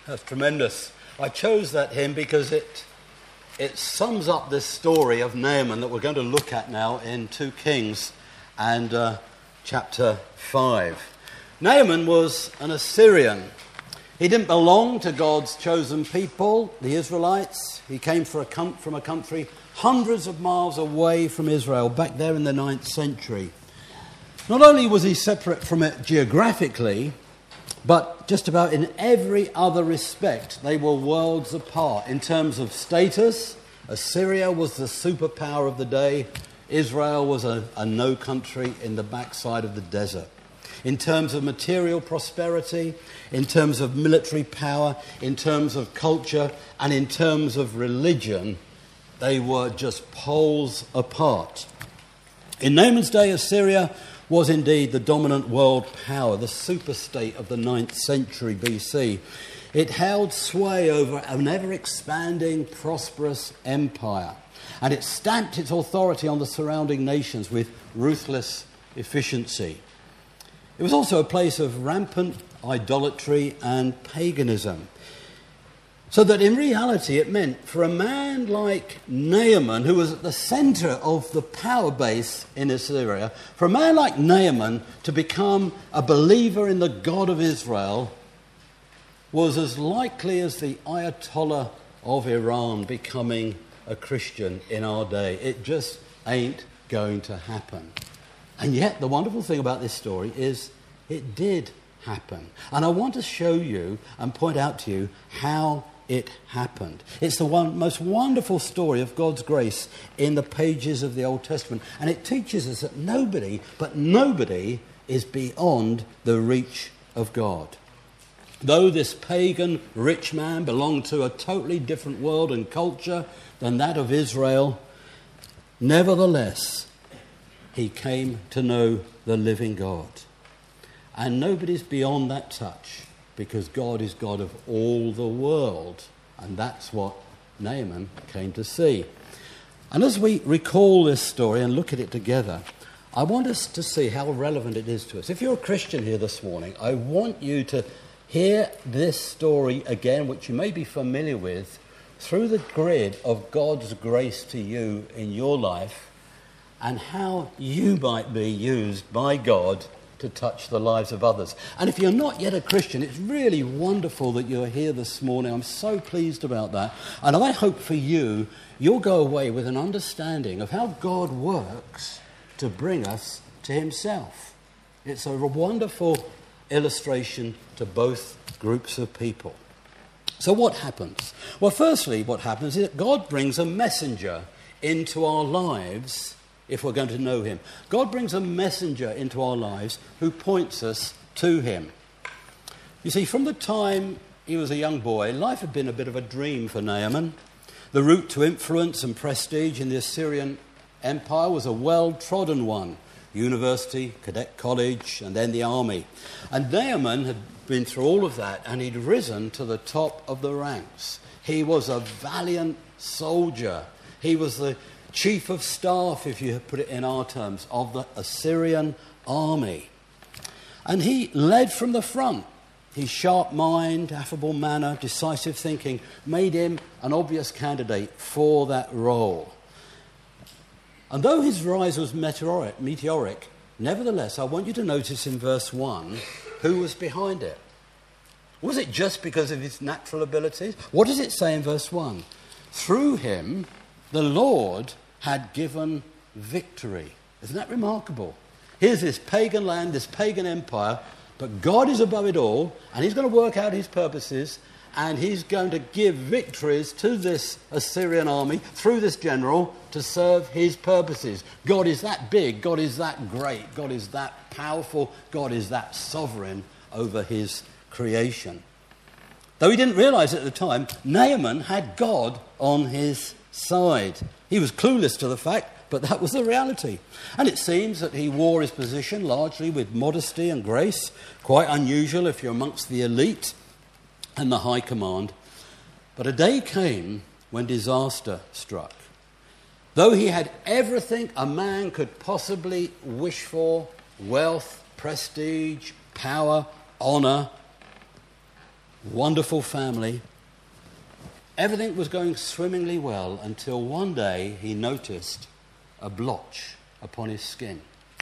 That's tremendous. I chose that hymn because it sums up this story of Naaman that we're going to look at now in 2 Kings and chapter 5. Naaman was an Assyrian. He didn't belong to God's chosen people, the Israelites. He came from a country hundreds of miles away from Israel, back there in the 9th century. Not only was he separate from it geographically, but just about in every other respect, they were worlds apart. In terms of status, Assyria was the superpower of the day. Israel was a no country in the backside of the desert. In terms of material prosperity, in terms of military power, in terms of culture, and in terms of religion, they were just poles apart. In Naaman's day, Assyria was indeed the dominant world power, the superstate of the 9th century BC. It held sway over an ever-expanding, prosperous empire, and it stamped its authority on the surrounding nations with ruthless efficiency. It was also a place of rampant idolatry and paganism. So that in reality it meant for a man like Naaman, who was at the centre of the power base in Assyria, for a man like Naaman to become a believer in the God of Israel was as likely as the Ayatollah of Iran becoming a Christian in our day. It just ain't going to happen. And yet the wonderful thing about this story is it did happen. And I want to show you and point out to you how it happened. It's the most wonderful story of God's grace in the pages of the Old Testament. And it teaches us that nobody is beyond the reach of God. Though this pagan rich man belonged to a totally different world and culture than that of Israel, nevertheless, he came to know the living God. And nobody's beyond that touch, because God is God of all the world. And that's what Naaman came to see. And as we recall this story and look at it together, I want us to see how relevant it is to us. If you're a Christian here this morning, I want you to hear this story again, which you may be familiar with, through the grid of God's grace to you in your life and how you might be used by God to touch the lives of others. And if you're not yet a Christian, it's really wonderful that you're here this morning. I'm so pleased about that. And I hope for you, you'll go away with an understanding of how God works to bring us to himself. It's a wonderful illustration to both groups of people. So what happens? Well, firstly, what happens is that God brings a messenger into our lives. If we're going to know him, God brings a messenger into our lives who points us to him. You see, from the time he was a young boy, life had been a bit of a dream for Naaman. The route to influence and prestige in the Assyrian Empire was a well-trodden one. University, cadet college, and then the army. And Naaman had been through all of that, and he'd risen to the top of the ranks. He was a valiant soldier. He was the chief of staff, if you put it in our terms, of the Assyrian army. And he led from the front. His sharp mind, affable manner, decisive thinking made him an obvious candidate for that role. And though his rise was meteoric, nevertheless, I want you to notice in verse 1 who was behind it. Was it just because of his natural abilities? What does it say in verse 1? Through him, the Lord had given victory. Isn't that remarkable? Here's this pagan land, this pagan empire, but God is above it all, and he's going to work out his purposes, and he's going to give victories to this Assyrian army through this general to serve his purposes. God is that big, God is that great, God is that powerful, God is that sovereign over his creation. Though he didn't realize it at the time, Naaman had God on his side. He was clueless to the fact, but that was the reality. And it seems that he wore his position largely with modesty and grace, quite unusual if you're amongst the elite and the high command. But a day came when disaster struck. Though he had everything a man could possibly wish for, wealth, prestige, power, honour, wonderful family. Everything was going swimmingly well until one day he noticed a blotch upon his skin.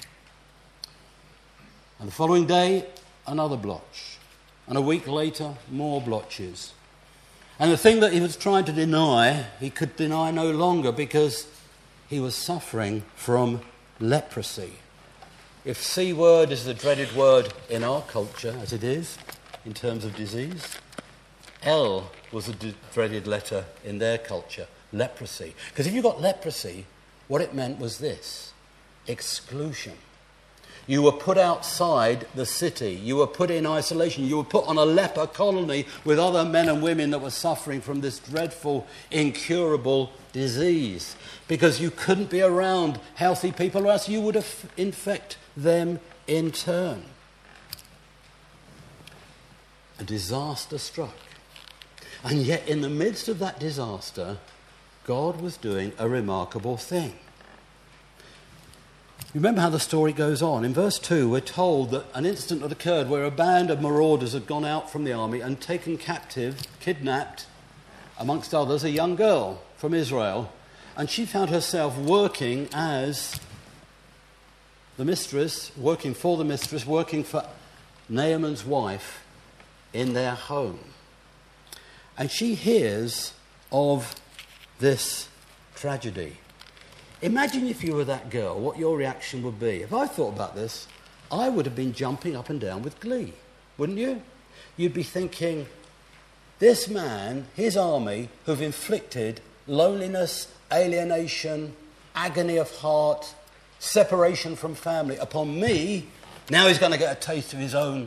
And the following day, another blotch. And a week later, more blotches. And the thing that he was trying to deny, he could deny no longer because he was suffering from leprosy. If C word is the dreaded word in our culture, as it is, in terms of disease, L was a dreaded letter in their culture, leprosy. Because if you got leprosy, what it meant was this: exclusion. You were put outside the city. You were put in isolation. You were put on a leper colony with other men and women that were suffering from this dreadful, incurable disease. Because you couldn't be around healthy people, or else you would infect them in turn. A disaster struck. And yet in the midst of that disaster, God was doing a remarkable thing. Remember how the story goes on. In verse 2, we're told that an incident had occurred where a band of marauders had gone out from the army and taken captive, kidnapped, amongst others, a young girl from Israel. And she found herself working as the mistress, working for the mistress, working for Naaman's wife in their home. And she hears of this tragedy. Imagine if you were that girl, what your reaction would be. If I thought about this, I would have been jumping up and down with glee, wouldn't you? You'd be thinking, this man, his army, who've inflicted loneliness, alienation, agony of heart, separation from family upon me, now he's going to get a taste of his own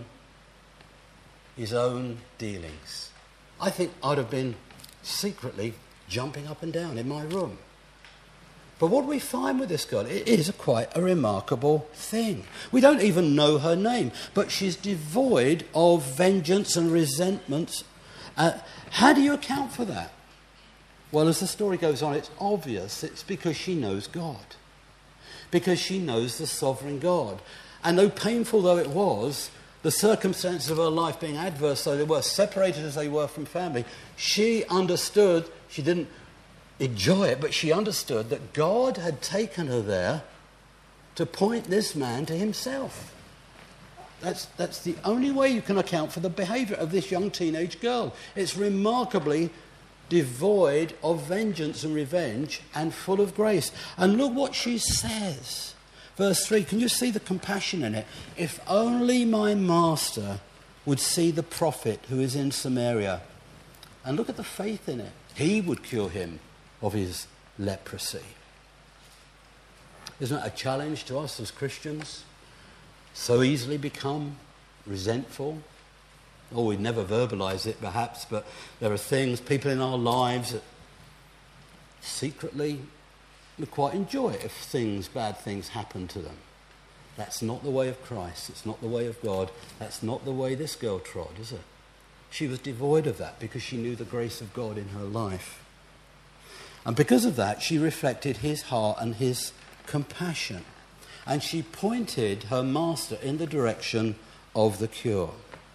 dealings. I think I'd have been secretly jumping up and down in my room. But what do we find with this girl? It is quite a remarkable thing. We don't even know her name, but she's devoid of vengeance and resentment. How do you account for that? Well, as the story goes on, it's obvious. It's because she knows God. Because she knows the sovereign God. And though painful though it was, the circumstances of her life being adverse, though they were separated as they were from family, she understood, she didn't enjoy it, but she understood that God had taken her there to point this man to himself. That's the only way you can account for the behaviour of this young teenage girl. It's remarkably devoid of vengeance and revenge and full of grace. And look what she says. Verse 3, can you see the compassion in it? If only my master would see the prophet who is in Samaria. And look at the faith in it. He would cure him of his leprosy. Isn't that a challenge to us as Christians? So easily become resentful. Or we never verbalise it perhaps, but there are things, people in our lives that secretly we quite enjoy it if bad things happen to them. That's not the way of Christ. It's not the way of God. That's not the way this girl trod, is it? She was devoid of that because she knew the grace of God in her life. And because of that, she reflected his heart and his compassion. And she pointed her master in the direction of the cure.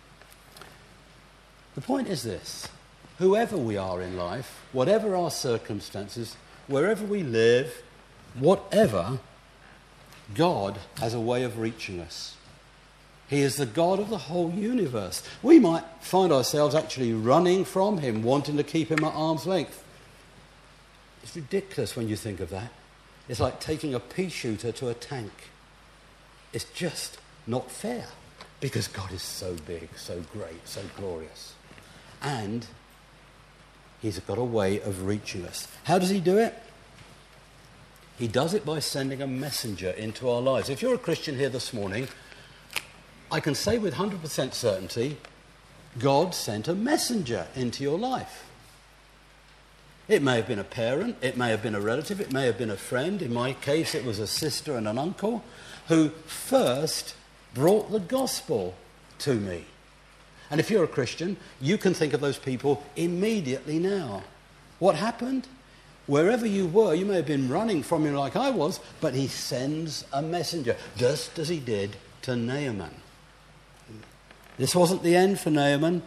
The point is this: whoever we are in life, whatever our circumstances, wherever we live, whatever, God has a way of reaching us. He is the God of the whole universe. We might find ourselves actually running from him, wanting to keep him at arm's length. It's ridiculous when you think of that. It's like taking a pea shooter to a tank. It's just not fair because God is so big, so great, so glorious. And he's got a way of reaching us. How does he do it? He does it by sending a messenger into our lives. If you're a Christian here this morning, I can say with 100% certainty, God sent a messenger into your life. It may have been a parent, it may have been a relative, it may have been a friend. In my case, it was a sister and an uncle who first brought the gospel to me. And if you're a Christian, you can think of those people immediately now. What happened? Wherever you were, you may have been running from him like I was, but he sends a messenger, just as he did to Naaman. This wasn't the end for Naaman.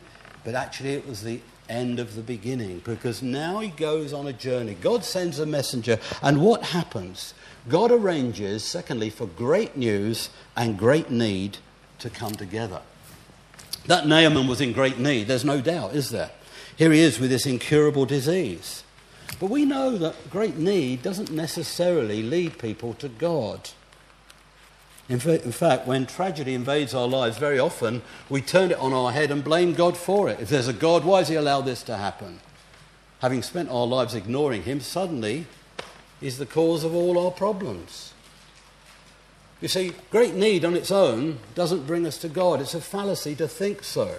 But actually it was the end of the beginning, because now he goes on a journey. God sends a messenger, and what happens? God arranges, secondly, for great news and great need to come together. That Naaman was in great need, there's no doubt, is there? Here he is with this incurable disease. But we know that great need doesn't necessarily lead people to God. In fact, when tragedy invades our lives, very often we turn it on our head and blame God for it. If there's a God, why has he allowed this to happen? Having spent our lives ignoring him, suddenly he's the cause of all our problems. You see, great need on its own doesn't bring us to God. It's a fallacy to think so.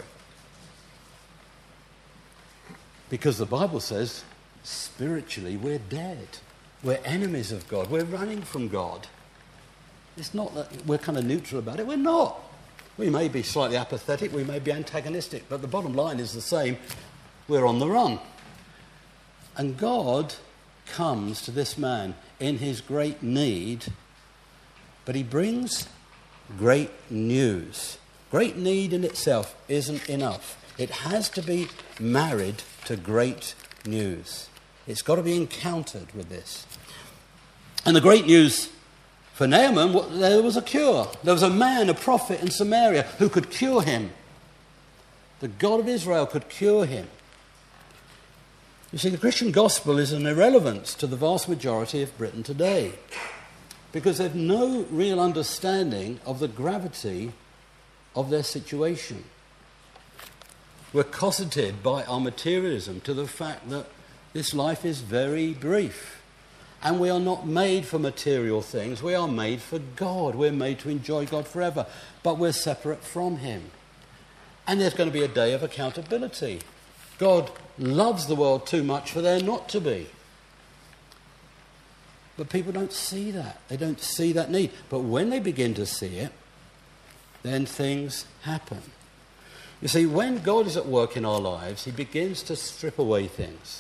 Because the Bible says, spiritually, we're dead. We're enemies of God. We're running from God. It's not that we're kind of neutral about it. We're not. We may be slightly apathetic. We may be antagonistic. But the bottom line is the same. We're on the run. And God comes to this man in his great need, but he brings great news. Great need in itself isn't enough. It has to be married to great news. It's got to be encountered with this. And the great news for Naaman, there was a cure. There was a man, a prophet in Samaria, who could cure him. The God of Israel could cure him. You see, the Christian gospel is an irrelevance to the vast majority of Britain today, because they've no real understanding of the gravity of their situation. We're cosseted by our materialism to the fact that this life is very brief. And we are not made for material things. We are made for God. We're made to enjoy God forever. But we're separate from him. And there's going to be a day of accountability. God loves the world too much for there not to be. But people don't see that. They don't see that need. But when they begin to see it, then things happen. You see, when God is at work in our lives, he begins to strip away things.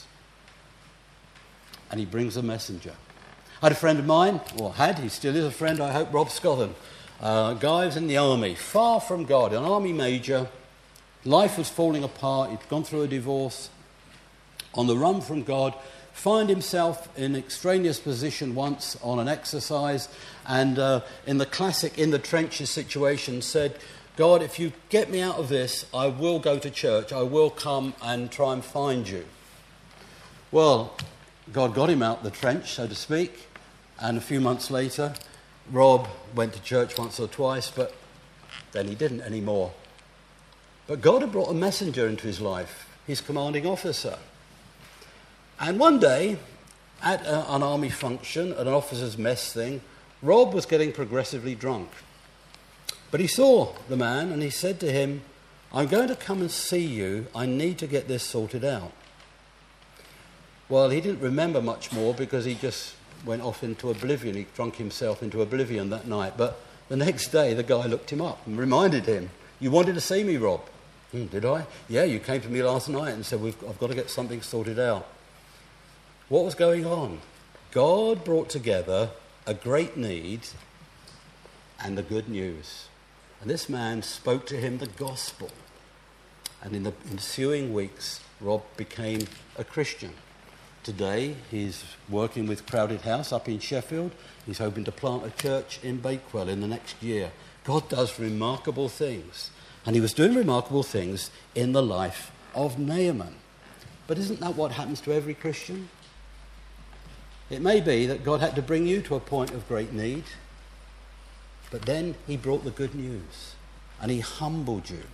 And he brings a messenger. I had a friend of mine, he still is a friend, I hope, Rob Scothen. Guy was in the army, far from God, an army major. Life was falling apart, he'd gone through a divorce. On the run from God, find himself in an extraneous position once on an exercise, and in the classic in the trenches situation said, God, if you get me out of this, I will go to church, I will come and try and find you. Well, God got him out the trench, so to speak, and a few months later, Rob went to church once or twice, but then he didn't anymore. But God had brought a messenger into his life, his commanding officer. And one day, at an army function, at an officer's mess thing, Rob was getting progressively drunk. But he saw the man and he said to him, I'm going to come and see you, I need to get this sorted out. Well, he didn't remember much more because he just went off into oblivion. He drunk himself into oblivion that night. But the next day, the guy looked him up and reminded him, you wanted to see me, Rob? Did I? Yeah, you came to me last night and said, I've got to get something sorted out. What was going on? God brought together a great need and the good news. And this man spoke to him the gospel. And in the ensuing weeks, Rob became a Christian. Today, he's working with Crowded House up in Sheffield. He's hoping to plant a church in Bakewell in the next year. God does remarkable things. And he was doing remarkable things in the life of Naaman. But isn't that what happens to every Christian? It may be that God had to bring you to a point of great need, but then he brought the good news and he humbled you.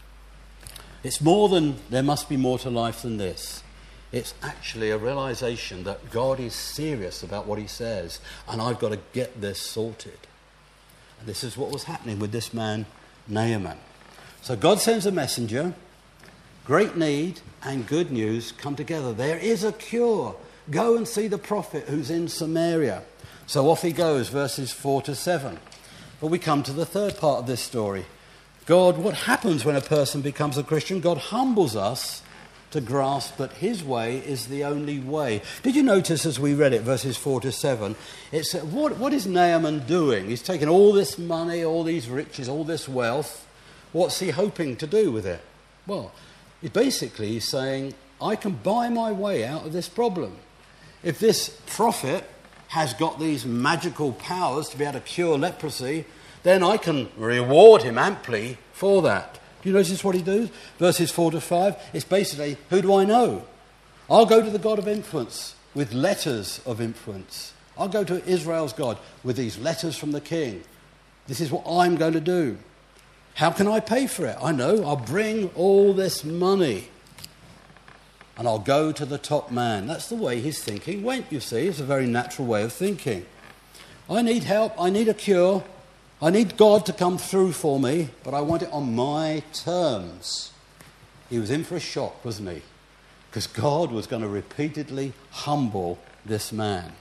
It's more than there must be more to life than this. It's actually a realization that God is serious about what he says, and I've got to get this sorted. And this is what was happening with this man, Naaman. So God sends a messenger, great need and good news come together. There is a cure. Go and see the prophet who's in Samaria. So off he goes, verses 4 to 7. But we come to the third part of this story. What happens when a person becomes a Christian? God humbles us to grasp that his way is the only way. Did you notice as we read it, verses 4 to 7, it said, what is Naaman doing? He's taken all this money, all these riches, all this wealth. What's he hoping to do with it? Well, He's saying, I can buy my way out of this problem. If this prophet has got these magical powers to be able to cure leprosy, then I can reward him amply for that. Do you notice what he does? Verses 4 to 5, it's basically, who do I know? I'll go to the God of influence with letters of influence. I'll go to Israel's God with these letters from the king. This is what I'm going to do. How can I pay for it? I know, I'll bring all this money and I'll go to the top man. That's the way his thinking went, you see. It's a very natural way of thinking. I need help, I need a cure, I need God to come through for me, but I want it on my terms. He was in for a shock, wasn't he? Because God was going to repeatedly humble this man.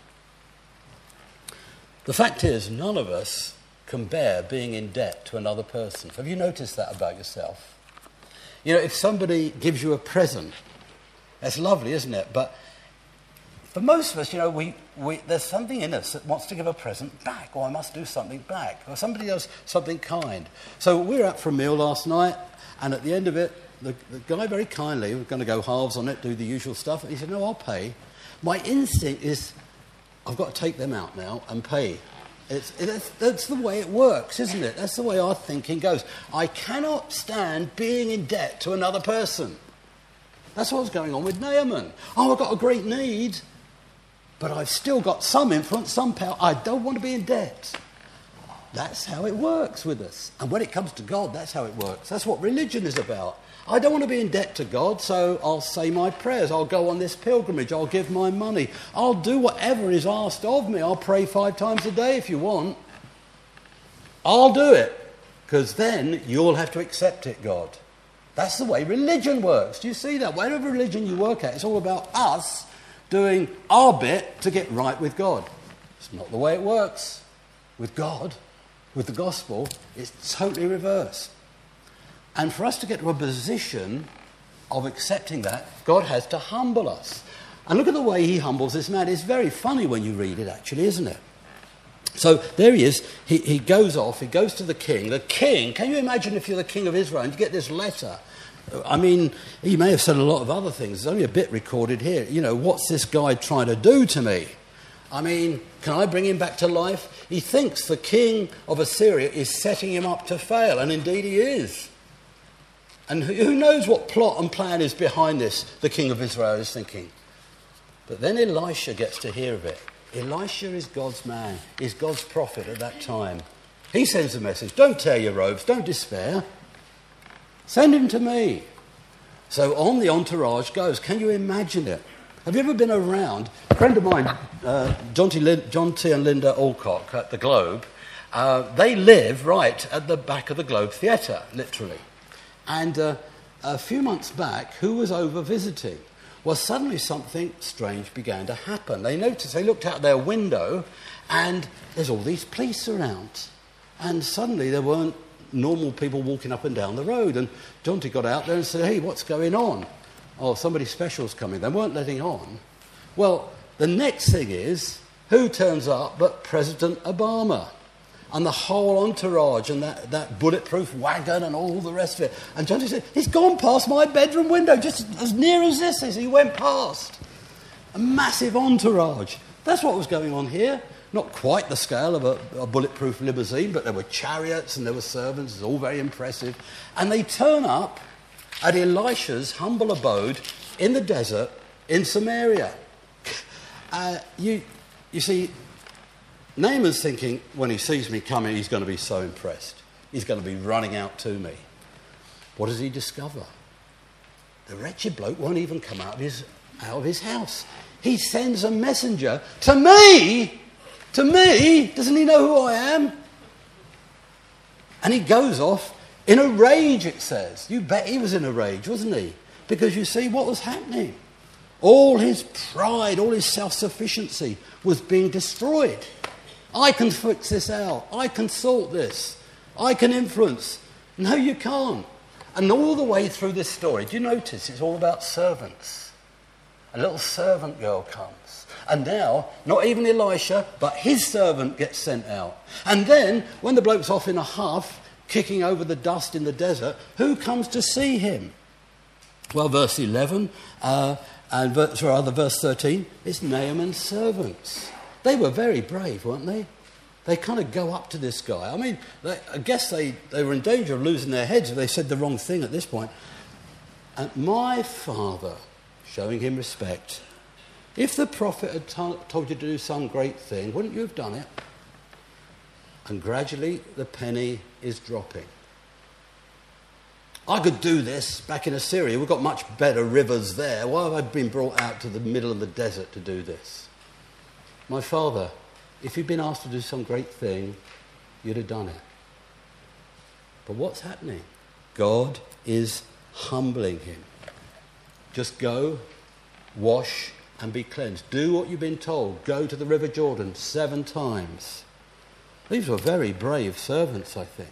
The fact is, none of us can bear being in debt to another person. Have you noticed that about yourself? You know, if somebody gives you a present, that's lovely, isn't it? But for most of us, you know, there's something in us that wants to give a present back, or I must do something back, or somebody does something kind. So we were out for a meal last night, and at the end of it, the guy very kindly, we're going to go halves on it, do the usual stuff. He said, no, I'll pay. My instinct is, I've got to take them out now and pay. That's the way it works, isn't it? That's the way our thinking goes. I cannot stand being in debt to another person. That's what was going on with Naaman. Oh, I've got a great need, but I've still got some influence, some power. I don't want to be in debt. That's how it works with us. And when it comes to God, that's how it works. That's what religion is about. I don't want to be in debt to God, so I'll say my prayers. I'll go on this pilgrimage. I'll give my money. I'll do whatever is asked of me. I'll pray 5 times a day if you want. I'll do it, because then you'll have to accept it, God. That's the way religion works. Do you see that? Whatever religion you work at, it's all about us doing our bit to get right with God. It's not the way it works with God. With the gospel, it's totally reversed. And for us to get to a position of accepting that, God has to humble us. And look at the way he humbles this man. It's very funny when you read it, actually, isn't it? So there he is. He goes off. He goes to the king. The king, can you imagine if you're the king of Israel and you get this letter? I mean, he may have said a lot of other things. There's only a bit recorded here. You know, what's this guy trying to do to me? I mean, can I bring him back to life? He thinks the king of Assyria is setting him up to fail, and indeed he is. And who knows what plot and plan is behind this, the king of Israel is thinking. But then Elisha gets to hear of it. Elisha is God's man, is God's prophet at that time. He sends a message, don't tear your robes, don't despair. Send him to me. So on the entourage goes. Can you imagine it? Have you ever been around? A friend of mine, John T. and Linda Alcock at the Globe, they live right at the back of the Globe Theatre, literally. And a few months back, who was over visiting? Well, suddenly something strange began to happen. They noticed, they looked out their window, and there's all these police around. And suddenly there weren't normal people walking up and down the road. And John T. got out there and said, hey, what's going on? Oh, somebody special's coming. They weren't letting on. Well, the next thing is, who turns up but President Obama? And the whole entourage and that bulletproof wagon and all the rest of it. And John T. said, he's gone past my bedroom window, just as near as this is. He went past. A massive entourage. That's what was going on here. Not quite the scale of a bulletproof limousine, but there were chariots and there were servants. It was all very impressive. And they turn up at Elisha's humble abode in the desert in Samaria. You see, Naaman's thinking, when he sees me coming, he's going to be so impressed. He's going to be running out to me. What does he discover? The wretched bloke won't even come out of his house. He sends a messenger to me. To me? Doesn't he know who I am? And he goes off in a rage, it says. You bet he was in a rage, wasn't he? Because you see what was happening. All his pride, all his self-sufficiency was being destroyed. I can fix this out. I can sort this. I can influence. No, you can't. And all the way through this story, do you notice it's all about servants? A little servant girl comes. And now, not even Elisha, but his servant gets sent out. And then, when the bloke's off in a huff, kicking over the dust in the desert, who comes to see him? Well, verse 11 and verse 13, it's Naaman's servants. They were very brave, weren't they? They kind of go up to this guy. I mean, I guess they were in danger of losing their heads if they said the wrong thing at this point. And my father, showing him respect, if the prophet had told you to do some great thing, wouldn't you have done it? And gradually the penny is dropping. I could do this back in Assyria. We've got much better rivers there. Why have I been brought out to the middle of the desert to do this? My father, if you'd been asked to do some great thing, you'd have done it. But what's happening? God is humbling him. Just go, wash, and be cleansed. Do what you've been told. Go to the River Jordan 7 times. These were very brave servants, I think.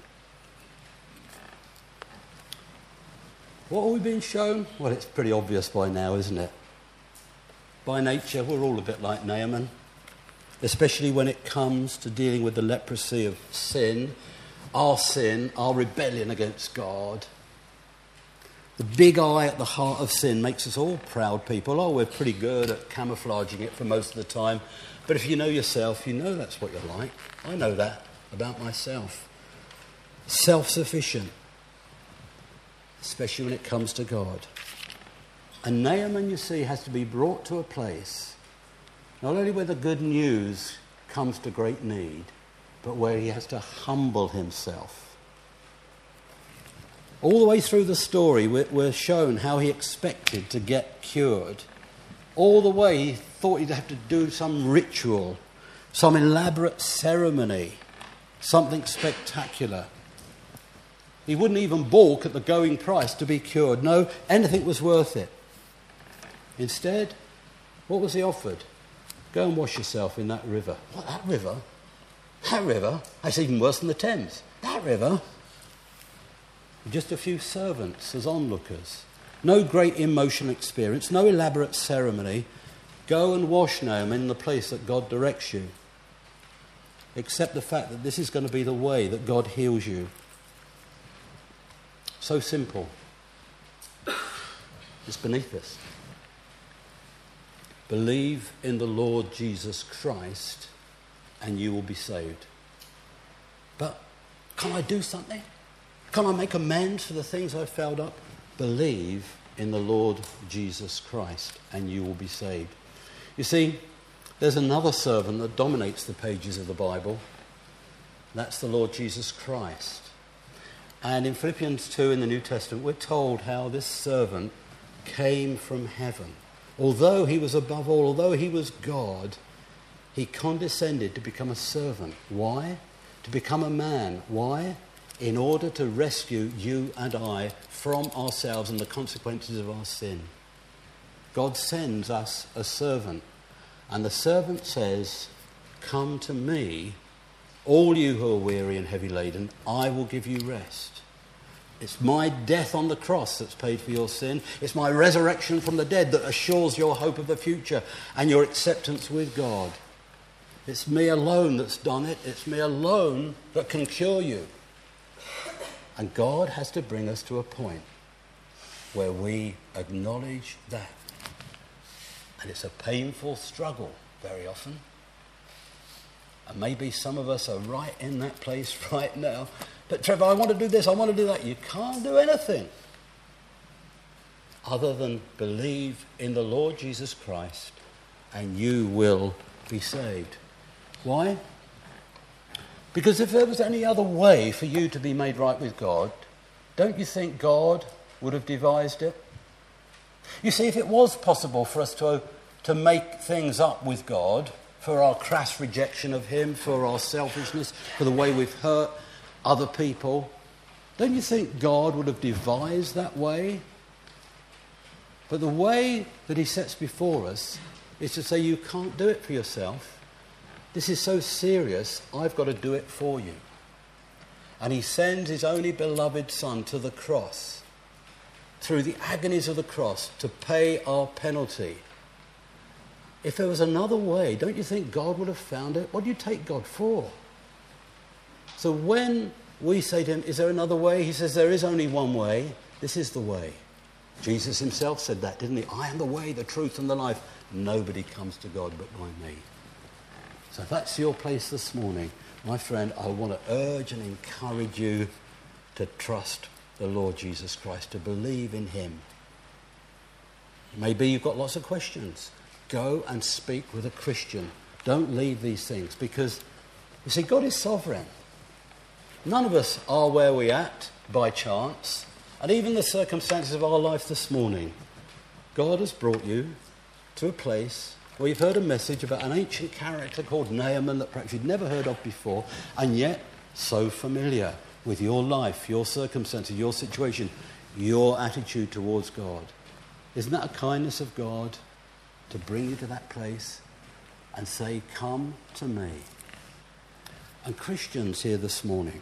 What are we being shown? Well, it's pretty obvious by now, isn't it? By nature, we're all a bit like Naaman, especially when it comes to dealing with the leprosy of sin, our rebellion against God. The big eye at the heart of sin makes us all proud people. Oh, we're pretty good at camouflaging it for most of the time. But if you know yourself, you know that's what you're like. I know that about myself. Self-sufficient, especially when it comes to God. And Naaman, you see, has to be brought to a place, not only where the good news comes to great need, but where he has to humble himself. All the way through the story, we're shown how he expected to get cured. All the way, he thought he'd have to do some ritual, some elaborate ceremony, something spectacular. He wouldn't even balk at the going price to be cured. No, anything was worth it. Instead, what was he offered? Go and wash yourself in that river. What, that river? That river? That's even worse than the Thames. That river? Just a few servants as onlookers. No great emotional experience, no elaborate ceremony. Go and wash Naaman in the place that God directs you. Accept the fact that this is going to be the way that God heals you. So simple. It's beneath us. Believe in the Lord Jesus Christ and you will be saved. But can I do something? Can I make amends for the things I've failed up? Believe in the Lord Jesus Christ and you will be saved. You see, there's another servant that dominates the pages of the Bible. That's the Lord Jesus Christ. And in Philippians 2 in the New Testament, we're told how this servant came from heaven. Although he was above all, although he was God, he condescended to become a servant. Why? To become a man. Why? In order to rescue you and I from ourselves and the consequences of our sin. God sends us a servant. And the servant says, come to me, all you who are weary and heavy laden, I will give you rest. It's my death on the cross that's paid for your sin. It's my resurrection from the dead that assures your hope of the future and your acceptance with God. It's me alone that's done it. It's me alone that can cure you. And God has to bring us to a point where we acknowledge that. And it's a painful struggle very often. And maybe some of us are right in that place right now. But Trevor, I want to do this, I want to do that. You can't do anything other than believe in the Lord Jesus Christ and you will be saved. Why? Because if there was any other way for you to be made right with God, don't you think God would have devised it? You see, if it was possible for us to make things up with God, for our crass rejection of him, for our selfishness, for the way we've hurt other people, don't you think God would have devised that way? But the way that he sets before us is to say, you can't do it for yourself. This is so serious, I've got to do it for you. And he sends his only beloved Son to the cross, through the agonies of the cross, to pay our penalty. If there was another way, don't you think God would have found it? What do you take God for? So when we say to him, is there another way? He says, there is only one way. This is the way. Jesus himself said that, didn't he? I am the way, the truth and the life. Nobody comes to God but by me. So if that's your place this morning, my friend, I want to urge and encourage you to trust the Lord Jesus Christ, to believe in him. Maybe you've got lots of questions. Go and speak with a Christian. Don't leave these things, because, you see, God is sovereign. None of us are where we're at by chance. And even the circumstances of our life this morning, God has brought you to a place where you've heard a message about an ancient character called Naaman that perhaps you'd never heard of before, and yet so familiar with your life, your circumstances, your situation, your attitude towards God. Isn't that a kindness of God to bring you to that place and say, come to me? And Christians here this morning,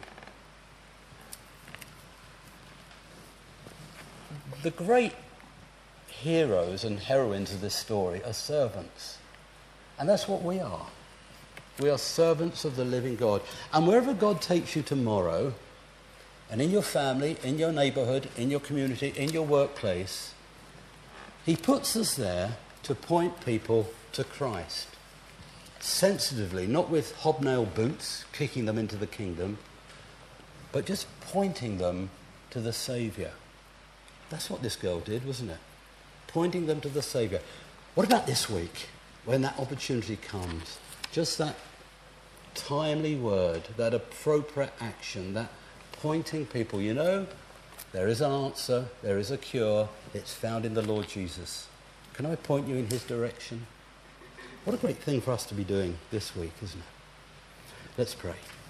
the great heroes and heroines of this story are servants. And that's what we are. We are servants of the living God. And wherever God takes you tomorrow, and in your family, in your neighbourhood, in your community, in your workplace, he puts us there to point people to Christ. Sensitively, not with hobnail boots, kicking them into the kingdom, but just pointing them to the Saviour. That's what this girl did, wasn't it? Pointing them to the Saviour. What about this week, when that opportunity comes? Just that timely word, that appropriate action, that pointing people, you know, there is an answer, there is a cure, it's found in the Lord Jesus. Can I point you in his direction? What a great thing for us to be doing this week, isn't it? Let's pray.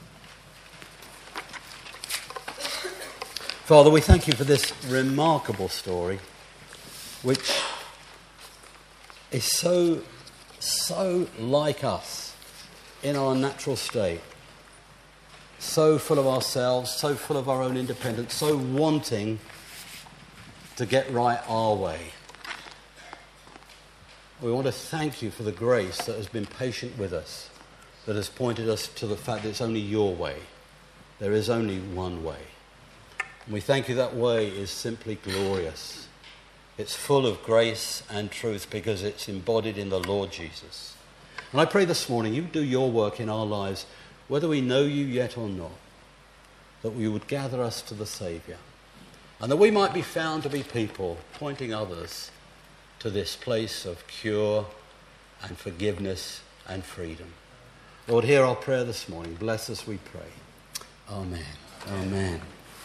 Father, we thank you for this remarkable story, which is so like us in our natural state, so full of ourselves, so full of our own independence, so wanting to get right our way. We want to thank you for the grace that has been patient with us, that has pointed us to the fact that it's only your way. There is only one way. And we thank you that way is simply glorious. It's full of grace and truth because it's embodied in the Lord Jesus. And I pray this morning you do your work in our lives, whether we know you yet or not, that we would gather us to the Saviour, and that we might be found to be people pointing others to this place of cure and forgiveness and freedom. Lord, hear our prayer this morning. Bless us, we pray. Amen. Amen.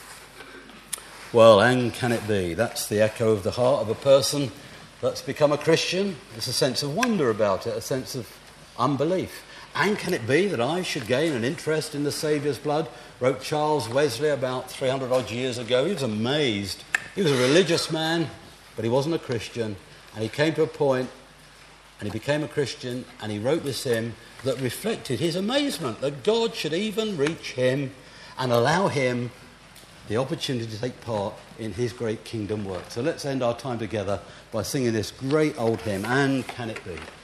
Well, and can it be? That's the echo of the heart of a person that's become a Christian. There's a sense of wonder about it, a sense of unbelief. And can it be that I should gain an interest in the Saviour's blood? Wrote Charles Wesley about 300 odd years ago. He was amazed. He was a religious man, but he wasn't a Christian. And he came to a point, and he became a Christian, and he wrote this hymn that reflected his amazement that God should even reach him and allow him the opportunity to take part in his great kingdom work. So let's end our time together by singing this great old hymn, And Can It Be?